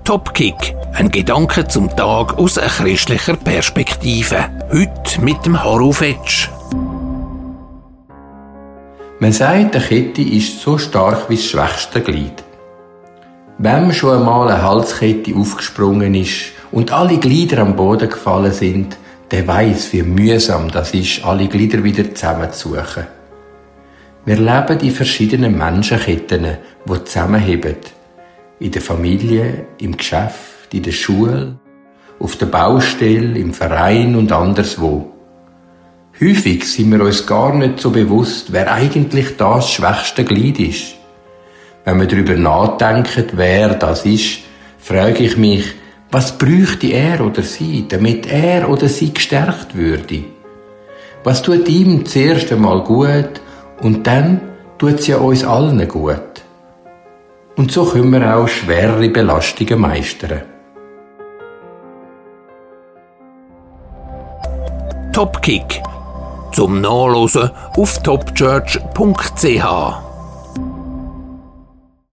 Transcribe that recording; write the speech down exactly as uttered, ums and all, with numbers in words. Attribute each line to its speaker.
Speaker 1: Topkick, ein Gedanke zum Tag aus einer christlicher Perspektive. Heute mit dem Harro Fetsch.
Speaker 2: Man sagt, eine Kette ist so stark wie das schwächste Glied. Wenn schon einmal eine Halskette aufgesprungen ist und alle Glieder am Boden gefallen sind, der weiss, wie mühsam das ist, alle Glieder wieder zusammenzusuchen. Wir leben in verschiedenen Menschenketten, die zusammenheben. In der Familie, im Geschäft, in der Schule, auf der Baustelle, im Verein und anderswo. Häufig sind wir uns gar nicht so bewusst, wer eigentlich das schwächste Glied ist. Wenn wir darüber nachdenken, wer das ist, frage ich mich, was bräuchte er oder sie, damit er oder sie gestärkt würde? Was tut ihm zuerst einmal gut und dann tut es ja uns allen gut? Und so können wir auch schwerere Belastungen meistern.
Speaker 1: Topkick. Zum Nachlesen auf topchurch punkt c h.